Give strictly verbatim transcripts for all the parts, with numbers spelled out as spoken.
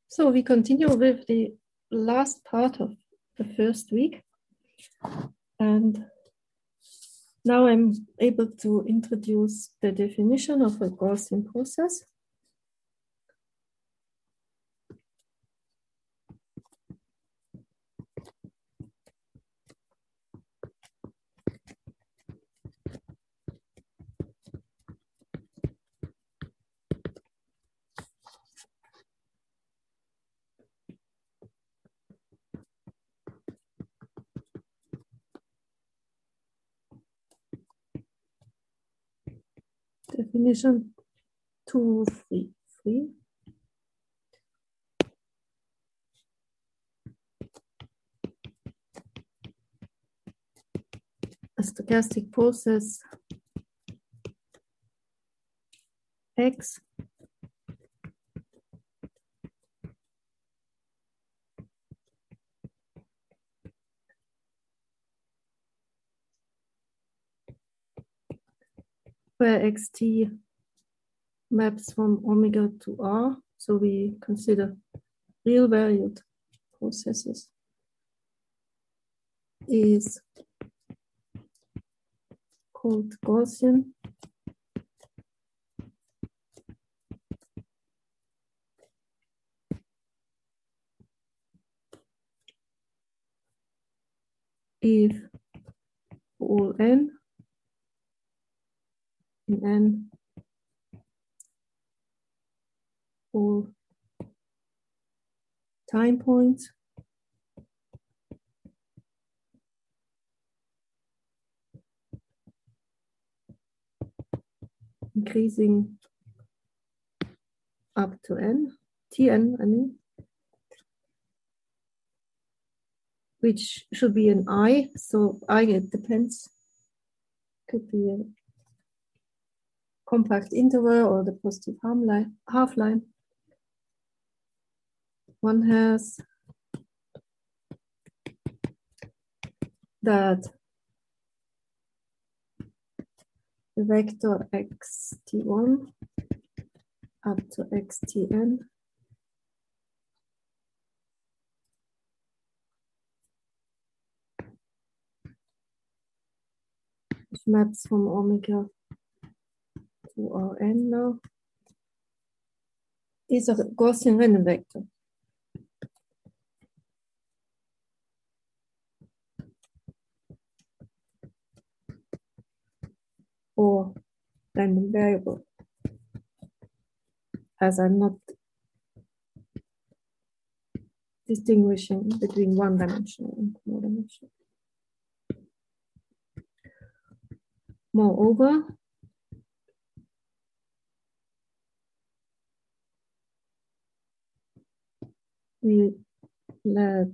So we continue with the last part of the first week. And now I'm able to introduce the definition of a Gaussian process. Definition two, three, three. A stochastic process X where xt maps from omega to R, so we consider real valued processes, is called Gaussian. If all n in n all time points increasing up to n, Tn, I mean, which should be an I, so I, it depends, could be a compact interval or the positive half line. One has that the vector x t one up to xtn which maps from omega to Rn now is a Gaussian random vector. Or random variable, as I'm not distinguishing between one dimensional and more dimensional. Moreover, we let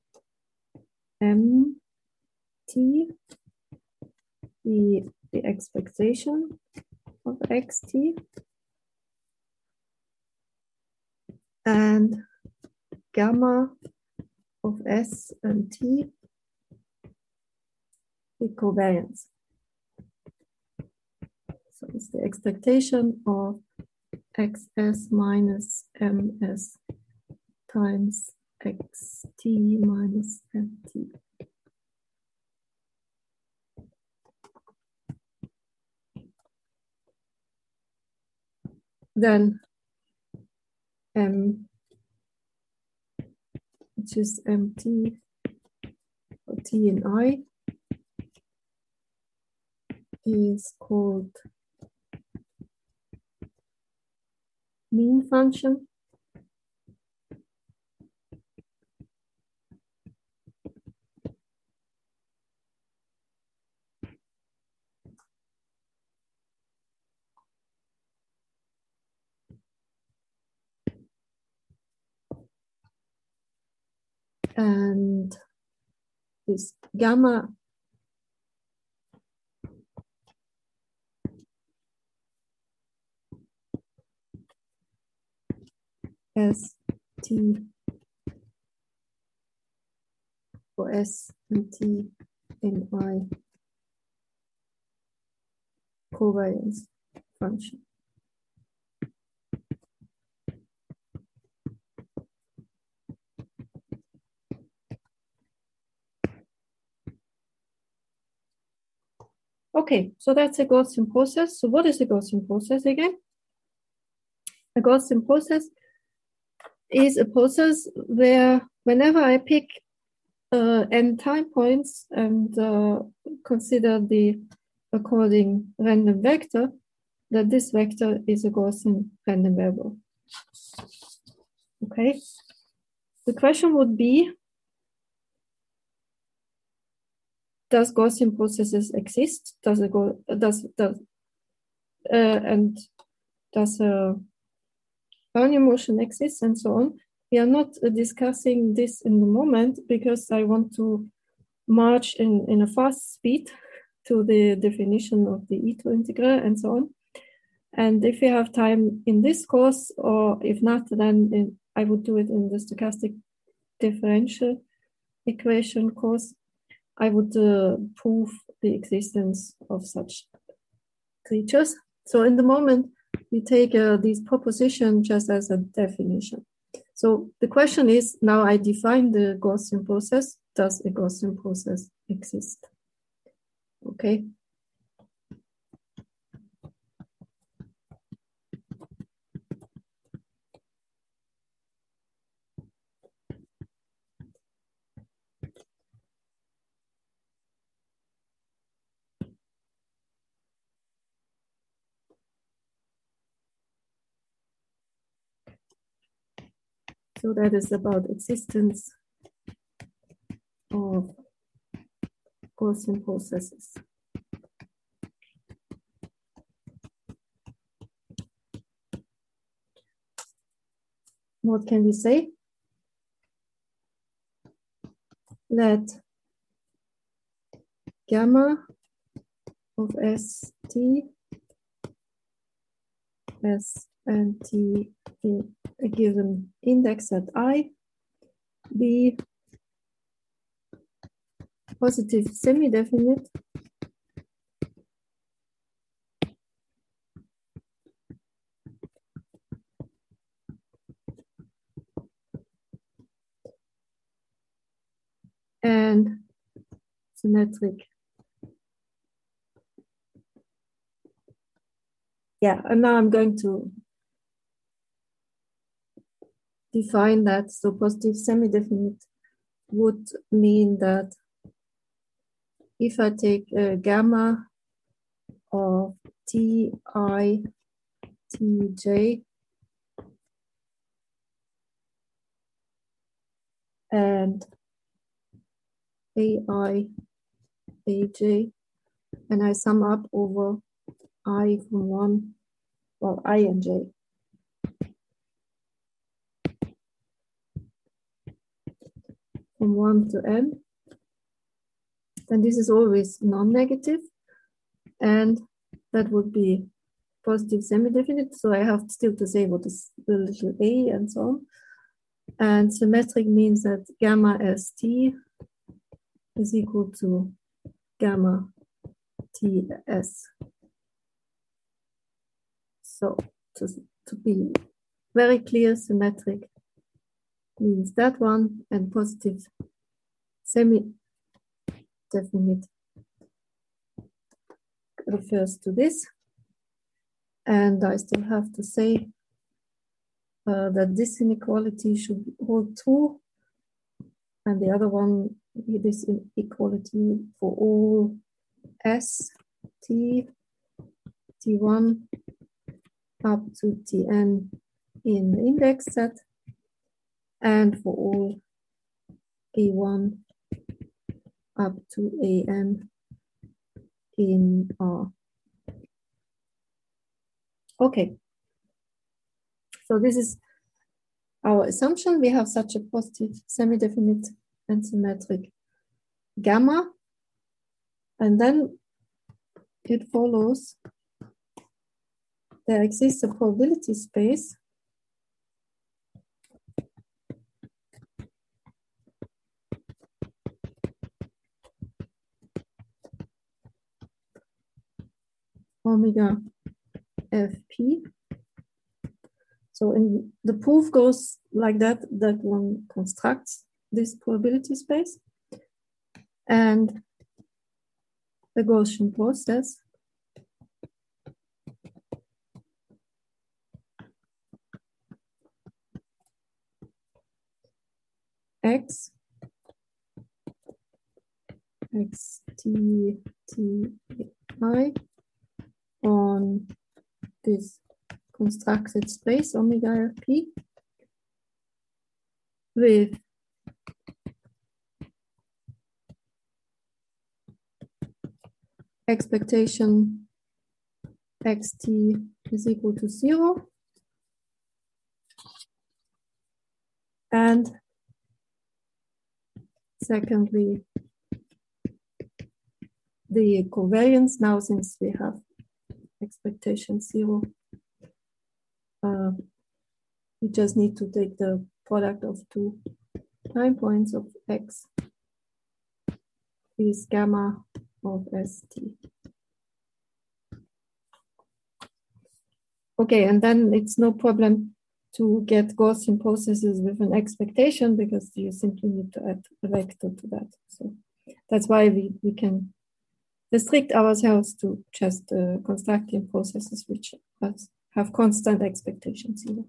M T be the expectation of X T and gamma of S and T the covariance. So it's the expectation of X S minus M S times X T minus M T. Then M, which is M T or T and I, is called mean function. And this gamma S T for S and T and I covariance function. Okay, so that's a Gaussian process. So what is a Gaussian process again? A Gaussian process is a process where whenever I pick uh, n time points and uh, consider the according random vector, that this vector is a Gaussian random variable. Okay. The question would be, does Gaussian processes exist? Does it go, does, does, uh, and does a Brownian motion exist and so on? We are not uh, discussing this in the moment because I want to march in, in a fast speed to the definition of the Ito integral and so on. And if we have time in this course, or if not, then in, I would do it in the stochastic differential equation course. I would uh, prove the existence of such creatures. So in the moment, we take uh, this proposition just as a definition. So the question is, now I define the Gaussian process. Does a Gaussian process exist? Okay. So that is about existence of Gaussian processes. What can we say? Let gamma of S T S and T in a given index at I be positive semi-definite and symmetric. Yeah, and now I'm going to define that. So positive semi-definite would mean that if I take a gamma of T I T J and A I A J, and I sum up over I from one, well, I and J. From one to n, then this is always non-negative, and that would be positive semi-definite. So I have still to say what is the little a and so on. And symmetric means that gamma S T is equal to gamma T S. So to, to be very clear, symmetric means that one, and positive semi-definite refers to this. And I still have to say uh, that this inequality should hold true, and the other one, this inequality for all S, T, T one up to Tn in the index set, and for all A one up to A n in R. Okay, so this is our assumption. We have such a positive semi-definite and symmetric gamma, and then it follows there exists a probability space omega F P. So in the proof goes like that, that one constructs this probability space. And the Gaussian process. X, X, T, T, I on this constructed space omega L P with expectation xt is equal to zero and secondly the covariance. Now since we have expectation zero, uh, we just need to take the product of two time points of x is gamma of st. Okay, and then it's no problem to get Gaussian processes with an expectation because you simply need to add a vector to that. So that's why we, we can restrict ourselves to just uh, constructing processes which has, have constant expectation zero.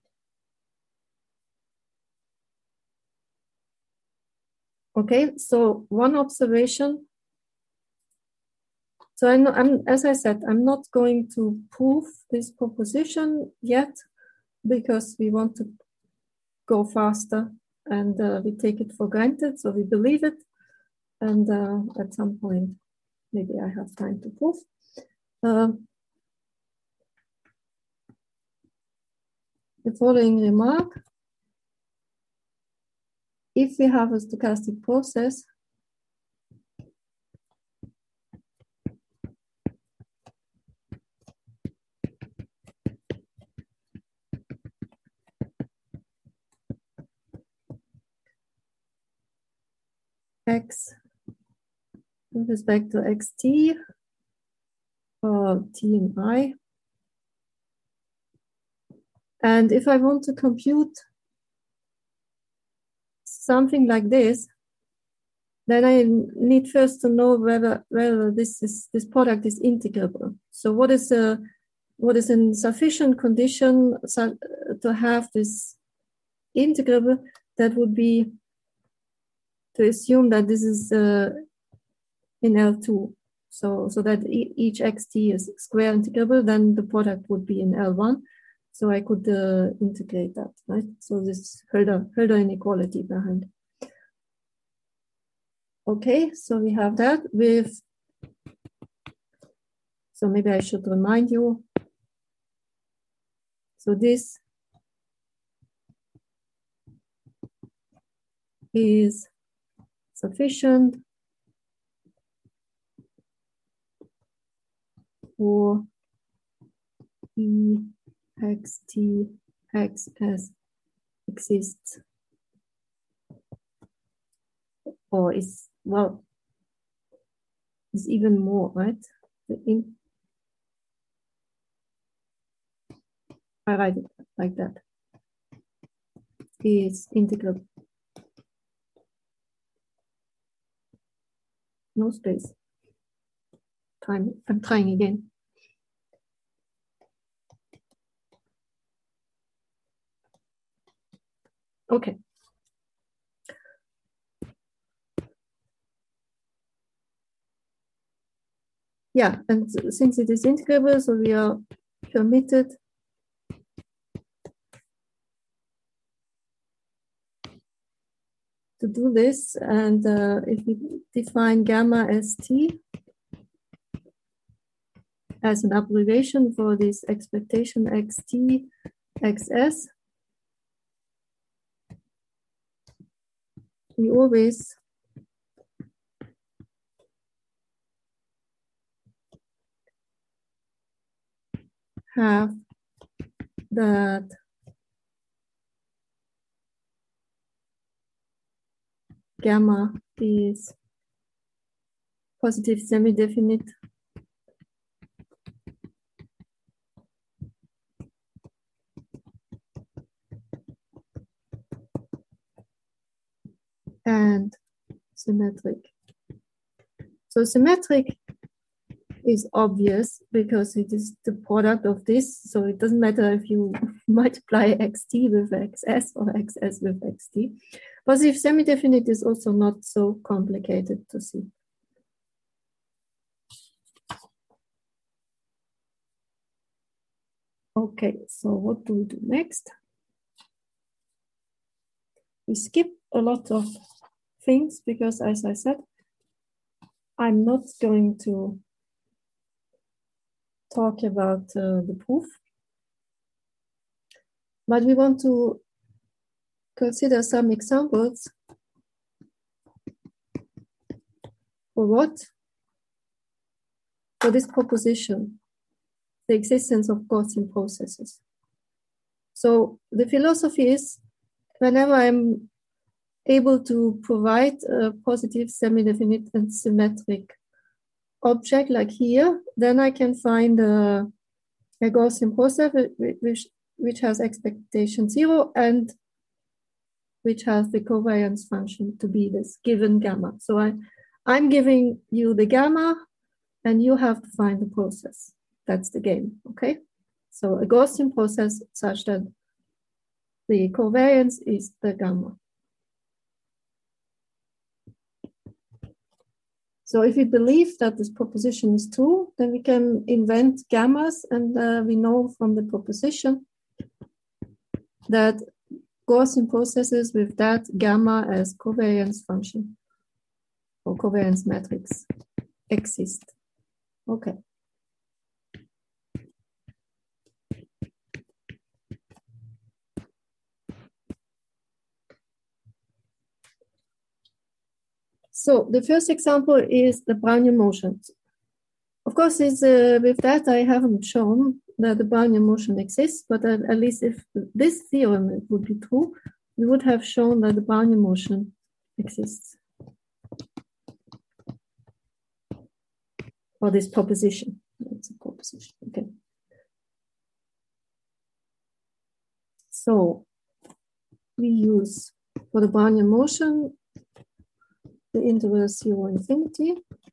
Okay, so one observation. So I'm, I'm, as I said, I'm not going to prove this proposition yet because we want to go faster and uh, we take it for granted, so we believe it. And uh, at some point, maybe I have time to prove. Uh, the following remark: if we have a stochastic process, x with respect to xt, or t and I, and if I want to compute something like this, then I need first to know whether whether this is this product is integrable. So what is a what is a sufficient condition to have this integrable? That would be to assume that this is uh, in L two. So so that e each xt is square integrable, then the product would be in L one. So I could uh, integrate that, right? So this Hölder, Hölder inequality behind. Okay, so we have that with, so maybe I should remind you. So this is sufficient for E X T X S exists, or is, well, is even more, right? The in, I write it like that. Is integral. No space. Time. I'm trying again. Okay. Yeah, and since it is integrable, so we are permitted to do this. And uh, if we define gamma st as an abbreviation for this expectation xt xs, we always have that gamma is positive semi-definite and symmetric. So symmetric is obvious because it is the product of this. So it doesn't matter if you multiply xt with xs or xs with xt. Positive semi-definite is also not so complicated to see. Okay, so what do we do next? We skip a lot of things because, as I said, I'm not going to talk about uh, the proof, but we want to consider some examples for what? For this proposition, the existence of Gaussian processes. So the philosophy is, whenever I'm able to provide a positive, semi-definite and symmetric object like here, then I can find a, a Gaussian process which, which has expectation zero and which has the covariance function to be this given gamma. So I, I'm giving you the gamma and you have to find the process. That's the game, okay? So a Gaussian process such that the covariance is the gamma. So if we believe that this proposition is true, then we can invent gammas, and uh, we know from the proposition that Gaussian processes with that gamma as covariance function or covariance matrix exist. Okay. So the first example is the Brownian motion. Of course, it's, uh, with that I haven't shown that the Brownian motion exists, but at, at least if this theorem would be true, we would have shown that the Brownian motion exists. Or this proposition. It's a proposition, okay. So we use for the Brownian motion the interval zero infinity.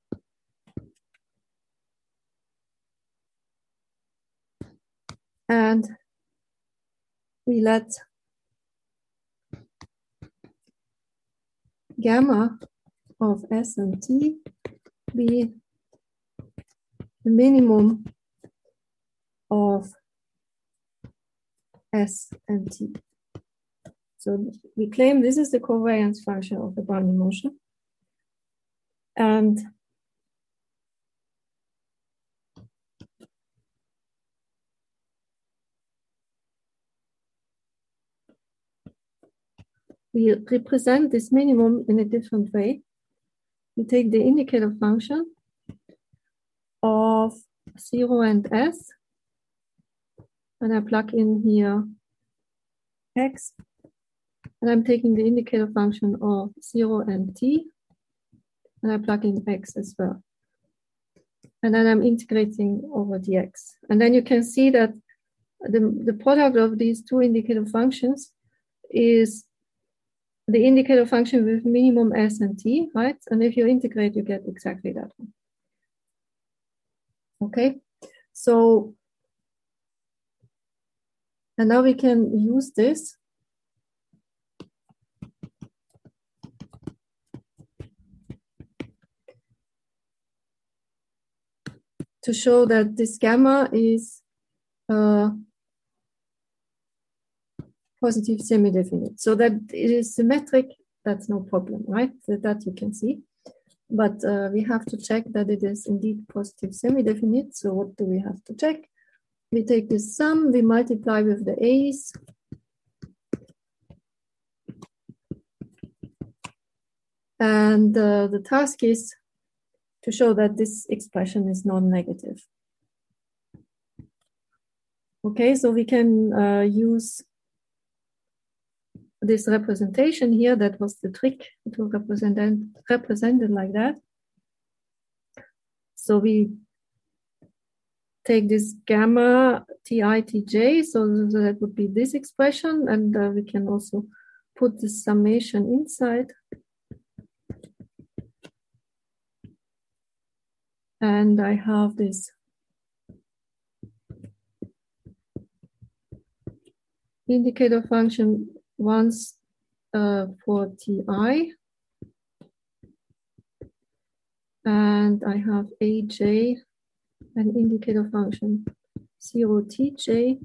And we let gamma of S and T be the minimum of S and T. So we claim this is the covariance function of the Brownian motion. And we represent this minimum in a different way. We take the indicator function of zero and S, and I plug in here X, and I'm taking the indicator function of zero and T, and I plug in X as well. And then I'm integrating over the X. And then you can see that the, the product of these two indicator functions is the indicator function with minimum S and T, right? And if you integrate, you get exactly that one. Okay, so, and now we can use this to show that this gamma is uh, positive semi-definite. So that it is symmetric, that's no problem, right? That, that you can see. But uh, we have to check that it is indeed positive semi-definite. So what do we have to check? We take this sum, we multiply with the A's. And uh, the task is to show that this expression is non-negative. Okay, so we can uh, use this representation here. That was the trick to represent represent it like that. So we take this gamma Ti Tj, so that would be this expression, and uh, we can also put the summation inside. and I have this indicator function once uh, for Ti, and I have Aj, an indicator function zero Tj.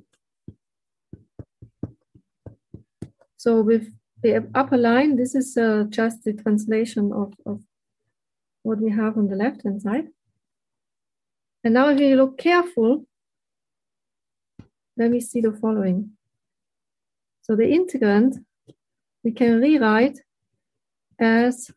So with the upper line, this is uh, just the translation of, of what we have on the left-hand side. And now if you look careful, then we see the following. So the integrand, we can rewrite as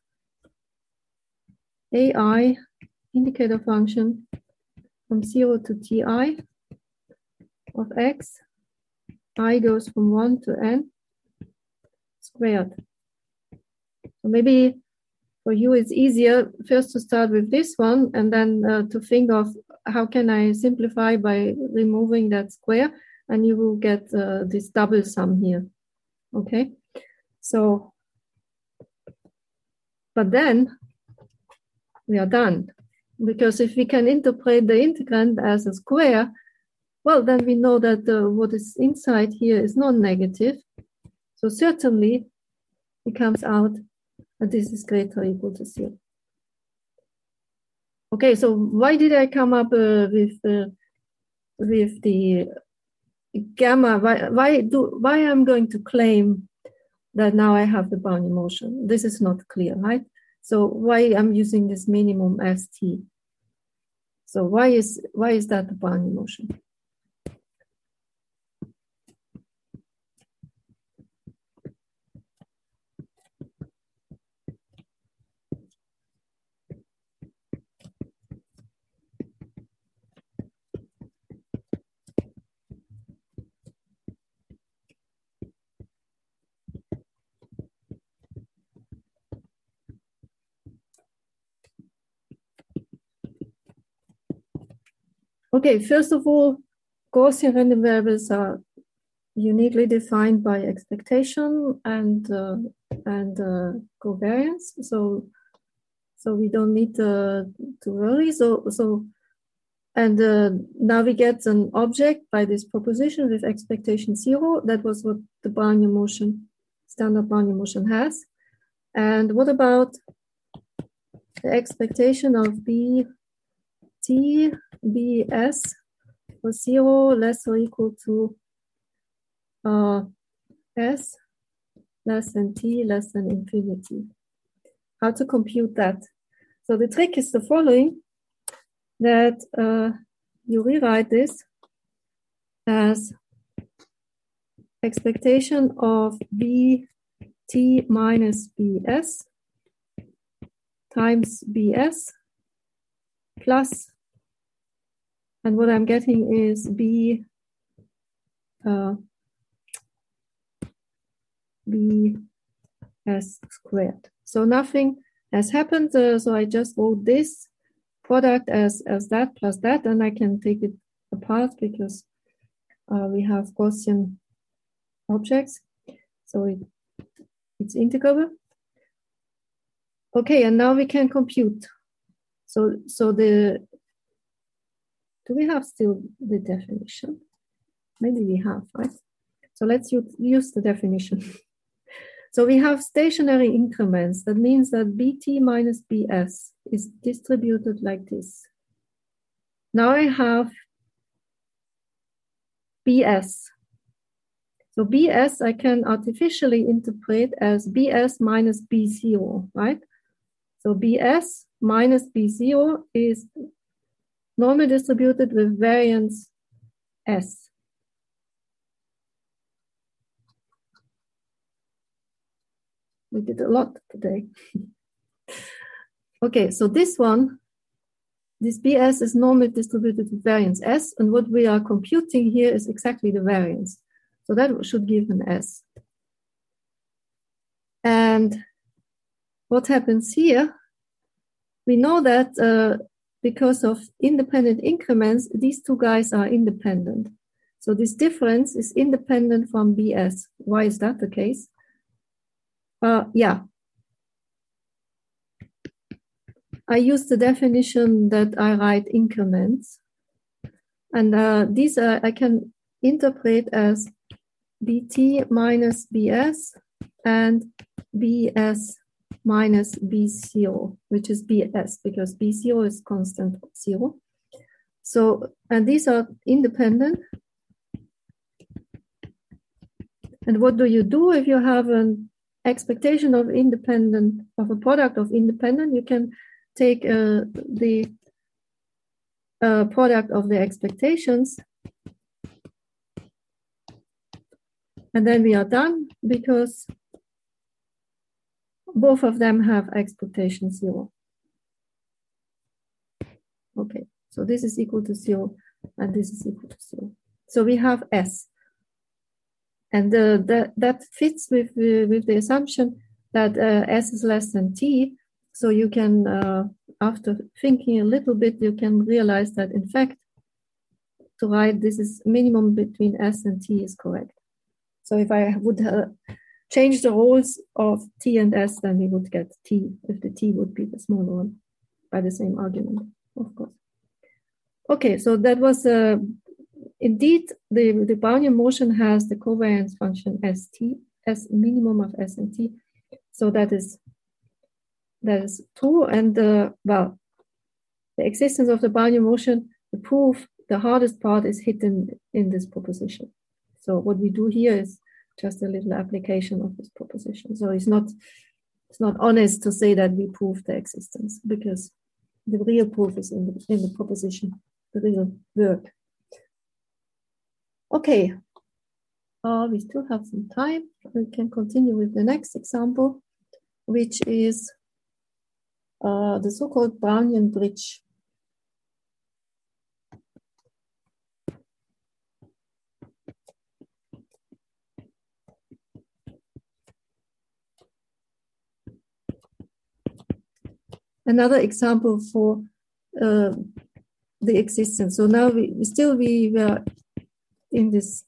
Ai indicator function from zero to Ti of x. I goes from one to n squared. So maybe for you it's easier first to start with this one and then uh, to think of how can I simplify by removing that square, and you will get uh, this double sum here. Okay, so but then we are done, because if we can interpret the integrand as a square, well, then we know that uh, what is inside here is non-negative. So certainly it comes out that this is greater or equal to zero. Okay, so why did I come up uh, with uh, with the gamma? Why why do why I'm going to claim that now I have the Brownian motion? This is not clear, right? So why I'm using this minimum as t? So why is why is that the Brownian motion? Okay, first of all, Gaussian random variables are uniquely defined by expectation and uh, and uh, covariance. So so we don't need uh, to worry. So so and uh, now we get an object by this proposition with expectation zero. That was what the Brownian motion, standard Brownian motion has. And what about the expectation of B T B S for zero less or equal to uh, S less than T less than infinity? How to compute that? So the trick is the following, that uh, you rewrite this as expectation of B T minus B S times B S plus, and what I'm getting is B uh, B S squared. So nothing has happened. Uh, so I just wrote this product as, as that plus that, and I can take it apart because uh, we have Gaussian objects. So it, it's integrable. Okay, and now we can compute. So, so the, do we have still the definition? Maybe we have, right? So let's use, use the definition. So we have stationary increments. That means that B T minus B S is distributed like this. Now I have B S. So B S I can artificially interpret as B S minus B zero, right? So B S minus B zero is normally distributed with variance S. We did a lot today. Okay, so this one, this B S is normally distributed with variance S, and what we are computing here is exactly the variance. So that should give an S. And what happens here, we know that uh, because of independent increments, these two guys are independent. So this difference is independent from B S. Why is that the case? Uh, yeah. I use the definition that I write increments. And uh, these uh, I can interpret as Bt minus Bs and Bs minus B zero, which is Bs, because B zero is constant of zero. So, and these are independent. And what do you do if you have an expectation of independent, of a product of independent? You can take uh, the uh, product of the expectations, and then we are done because both of them have expectation zero. Okay, so this is equal to zero, and this is equal to zero. So we have S. And uh, that, that fits with, uh, with the assumption that uh, S is less than T. So you can, uh, after thinking a little bit, you can realize that in fact, to write this is minimum between S and T is correct. So if I would uh, change the roles of T and S, then we would get T, if the T would be the smaller one, by the same argument, of course. Okay, so that was uh, indeed, the, the Brownian motion has the covariance function St, S minimum of S and T. So that is, that is true. And uh, well, the existence of the Brownian motion, the proof, the hardest part is hidden in this proposition. So what we do here is just a little application of this proposition. So it's not, it's not honest to say that we prove the existence, because the real proof is in the, in the proposition, the real work. Okay, uh, we still have some time. We can continue with the next example, which is uh, the so-called Brownian bridge. Another example for uh, the existence. So now we still we were in this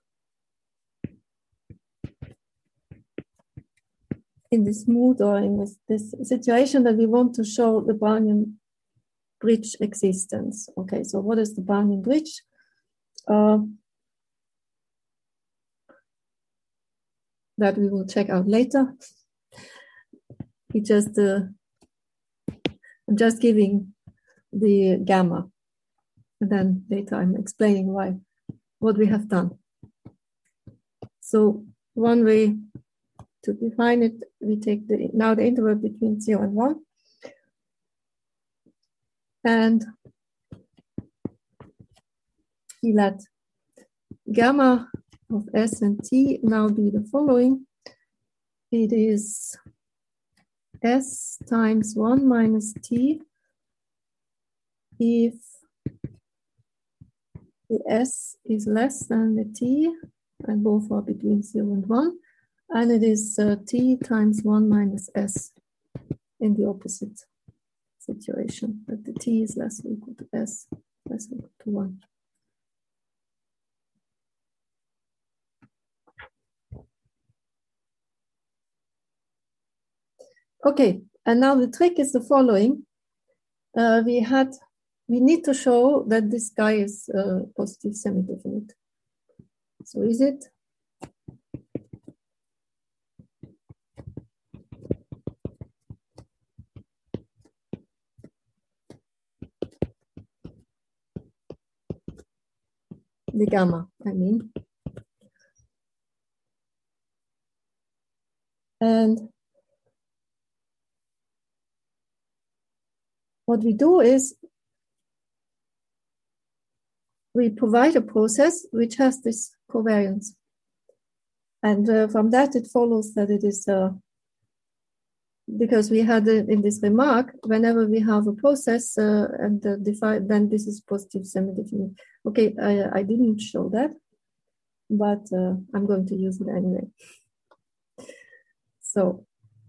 in this mood or in this, this situation that we want to show the Brownian bridge existence. Okay, so what is the Brownian bridge? Uh, that we will check out later. We just uh, I'm just giving the gamma, and then later I'm explaining why what we have done. So one way to define it, we take the now the interval between zero and one, and we let gamma of S and T now be the following. It is S times one minus T if the S is less than the T, and both are between zero and one, and it is uh, T times one minus S in the opposite situation, that the T is less or equal to S, less or equal to one. Okay, and now the trick is the following. Uh, we had, we need to show that this guy is uh, positive semi-definite. So is it? The gamma, I mean. And what we do is we provide a process which has this covariance. And uh, from that, it follows that it is, uh, because we had uh, in this remark, whenever we have a process uh, and uh, define, then this is positive semi-definite. Okay, I, I didn't show that, but uh, I'm going to use it anyway. So,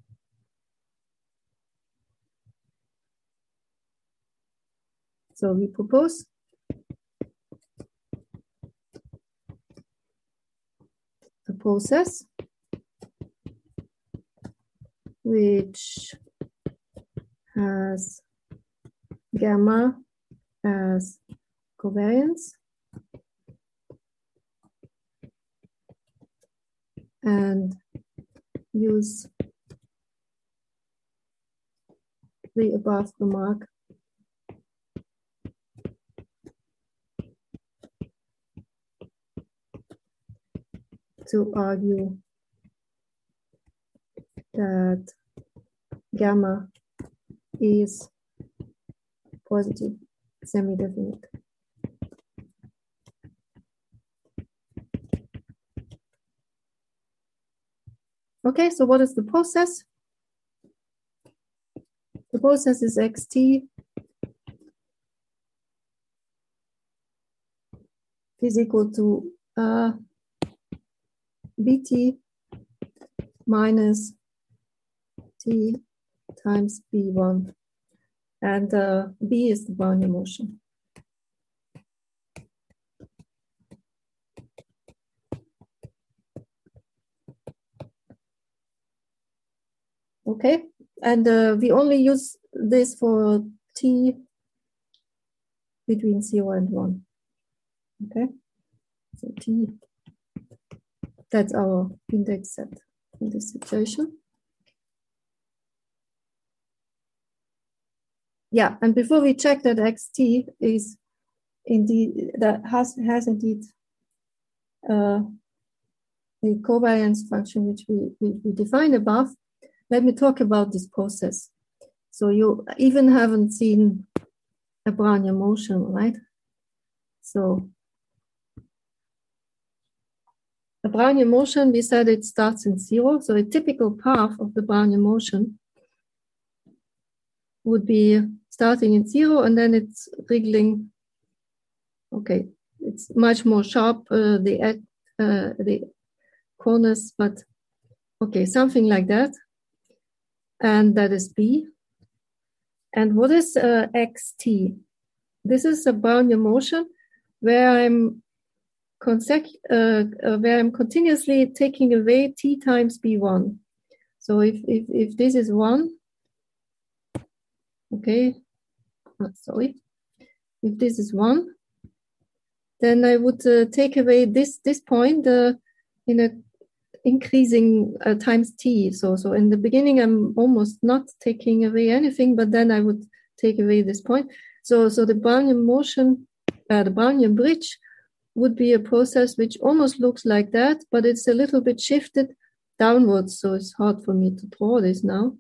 so we propose a process which has gamma as covariance and use the above remark to argue that gamma is positive semi-definite. Okay, so what is the process? The process is xt is equal to uh, bt minus t times b one, and uh, b is the Brownian motion. Okay, and uh, we only use this for t between zero and one. Okay, so t, that's our index set in this situation. Yeah, and before we check that xt is indeed, that has, has indeed uh, the covariance function which we, we, we defined above, let me talk about this process. So you even haven't seen a Brownian motion, right? So a Brownian motion, we said it starts in zero. So a typical path of the Brownian motion would be starting in zero and then it's wriggling. Okay, it's much more sharp, uh, the, uh, the corners, but okay, something like that. And that is B. And what is uh, xt? This is a Brownian motion where I'm consec uh, uh, where I'm continuously taking away t times b one. So if if if this is one, okay, oh, sorry, if this is one, then I would uh, take away this this point uh, in a increasing uh, times t. So so in the beginning I'm almost not taking away anything, but then I would take away this point. So so the Brownian motion, uh, the Brownian bridge, would be a process which almost looks like that, but it's a little bit shifted downwards. So it's hard for me to draw this now.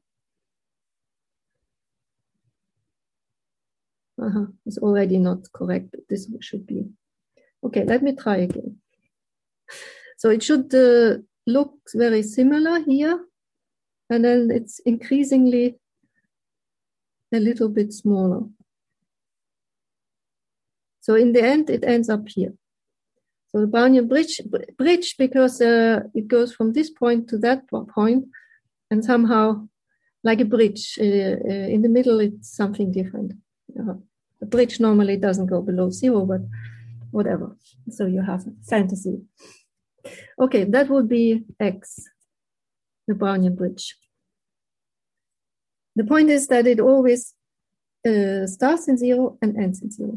Uh-huh. It's already not correct. This should be. Okay, let me try again. So it should uh, look very similar here. And then it's increasingly a little bit smaller. So in the end, it ends up here. So the Brownian bridge, bridge because uh, it goes from this point to that point, and somehow like a bridge. Uh, uh, in the middle, it's something different. Uh, a bridge normally doesn't go below zero, but whatever. So you have fantasy. Okay, that would be X, the Brownian bridge. The point is that it always uh, starts in zero and ends in zero.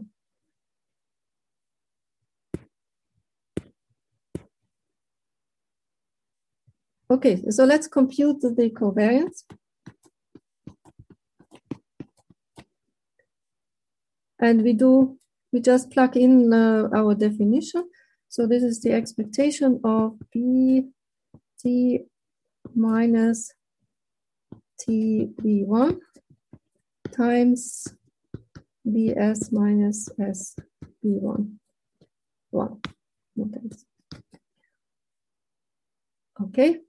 Okay, so let's compute the covariance. And we do, we just plug in uh, our definition. So this is the expectation of B T minus T B one times B S minus S B one. One. Okay. Okay.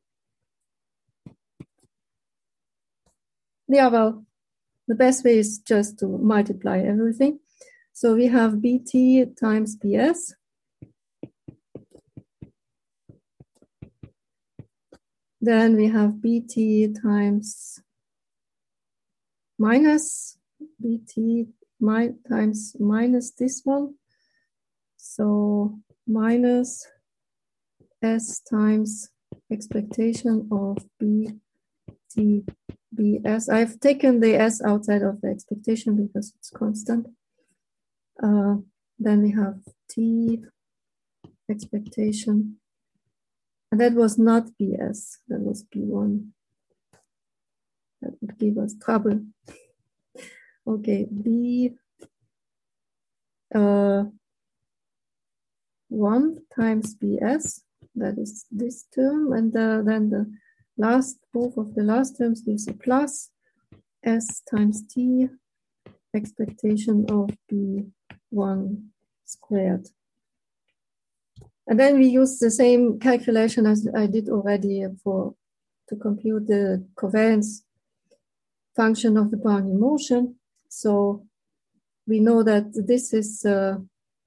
Yeah, well, the best way is just to multiply everything. So we have B T times B S. Then we have B T times minus B T mi times minus this one. So minus S times expectation of B T bs. I've taken the s outside of the expectation because it's constant. Uh, then we have t expectation. And that was not bs, that was b one. That would give us trouble. Okay, b uh, one times bs, that is this term, and uh, then the last, both of the last terms gives a plus s times t expectation of b one squared. And then we use the same calculation as I did already for to compute the covariance function of the Brownian motion. So we know that this is, uh,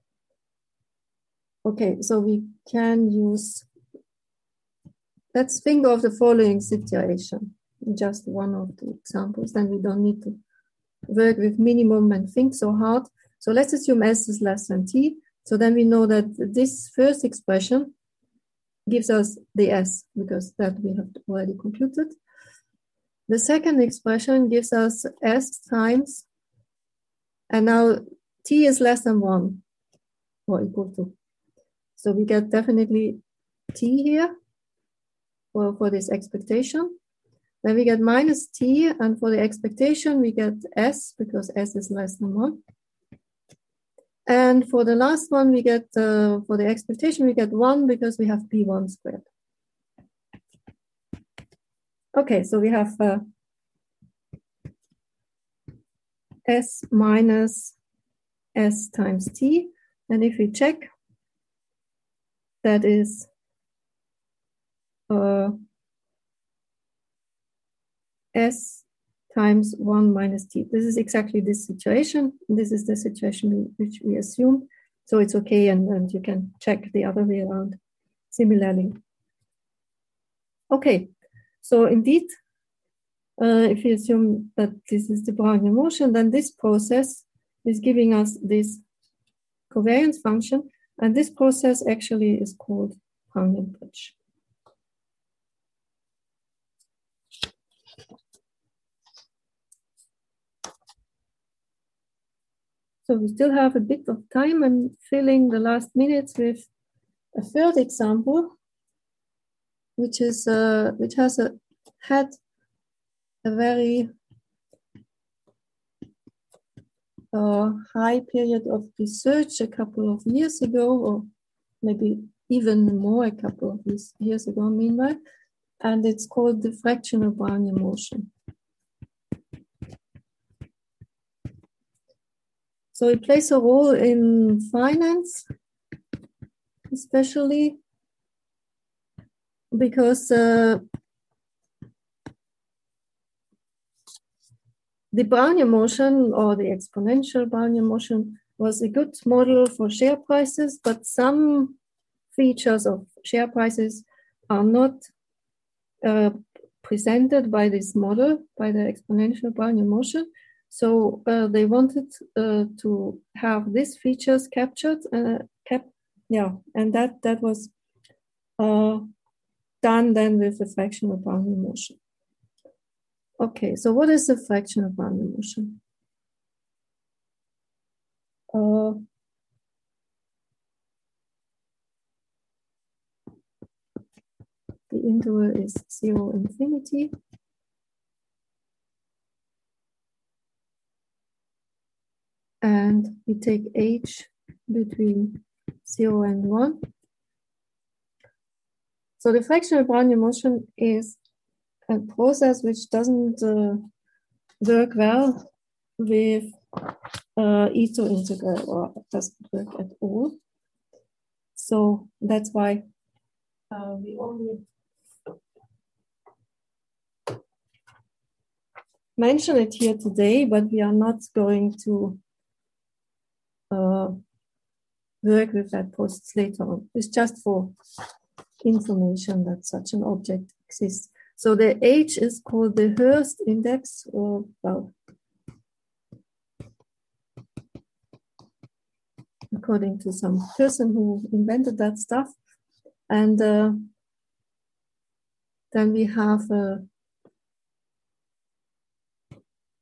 okay, so we can use, let's think of the following situation, just one of the examples, then we don't need to work with minimum and think so hard. So let's assume s is less than t. So then we know that this first expression gives us the s, because that we have already computed. The second expression gives us s times, and now t is less than one or equal to. So we get definitely t here for, for this expectation. Then we get minus t, and for the expectation we get s, because s is less than one. And for the last one, we get, uh, for the expectation, we get one because we have b one squared. Okay, so we have uh, s minus s times t. And if we check, that is uh, s times one minus t. This is exactly this situation. This is the situation we, which we assume. So it's okay, and, and you can check the other way around similarly. Okay, so indeed, uh, if you assume that this is the Brownian motion, then this process is giving us this covariance function, and this process actually is called Brownian bridge. So we still have a bit of time. I'm filling the last minutes with a third example, which is uh, which has a, had a very uh, high period of research a couple of years ago, or maybe even more a couple of years ago meanwhile, and it's called the fractional Brownian motion. So it plays a role in finance, especially because uh, the Brownian motion, or the exponential Brownian motion, was a good model for share prices, but some features of share prices are not uh, presented by this model, by the exponential Brownian motion. So uh, they wanted uh, to have these features captured, uh, cap yeah, and that that was uh, done then with the fractional Brownian motion. Okay, so what is the fractional Brownian motion? Uh, the interval is zero infinity. And we take h between zero and one. So the fractional Brownian motion is a process which doesn't uh, work well with uh, Ito integral, or doesn't work at all. So that's why uh, we only mention it here today, but we are not going to uh, work with that process later on. It's just for information that such an object exists. So the H is called the Hurst index, or well, according to some person who invented that stuff. And uh, then we have uh,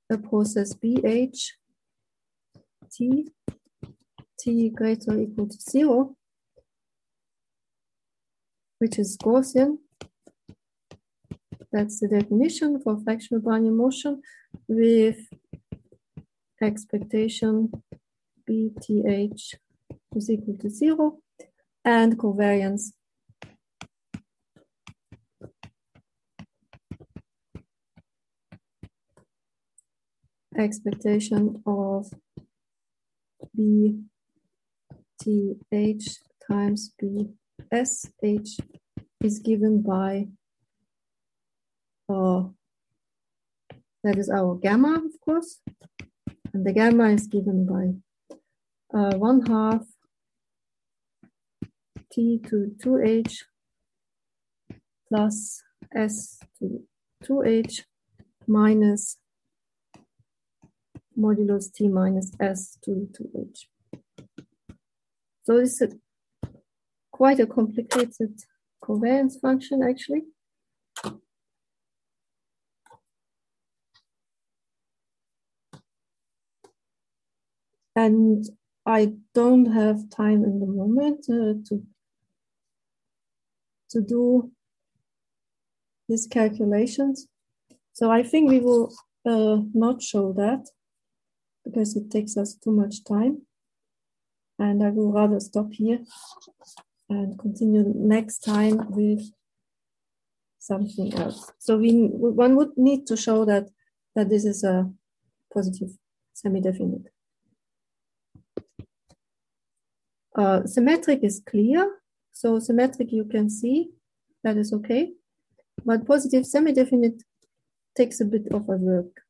a process B H T, T greater or equal to zero, which is Gaussian. That's the definition for fractional Brownian motion with expectation B T H is equal to zero and covariance expectation of B T H times B S H is given by, uh, that is our gamma, of course, and the gamma is given by uh, one half T to two H plus S to two H minus modulus T minus S to two H. So this is quite a complicated covariance function, actually. And I don't have time in the moment uh, to, to do these calculations. So I think we will uh, not show that because it takes us too much time. And I will rather stop here and continue next time with something else. So we one would need to show that, that this is a positive semi-definite. Uh, symmetric is clear. So symmetric you can see, that is okay. But positive semi-definite takes a bit of a work.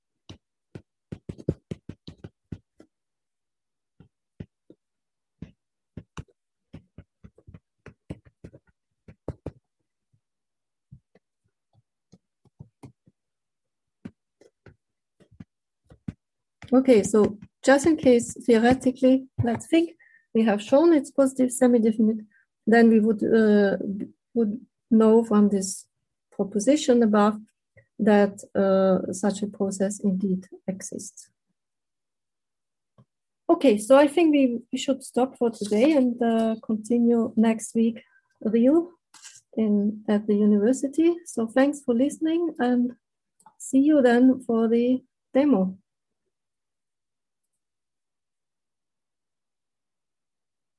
Okay, so just in case theoretically, let's think we have shown it's positive semi-definite, then we would uh, would know from this proposition above that uh, such a process indeed exists. Okay, so I think we, we should stop for today and uh, continue next week real in at the university. So thanks for listening and see you then for the demo.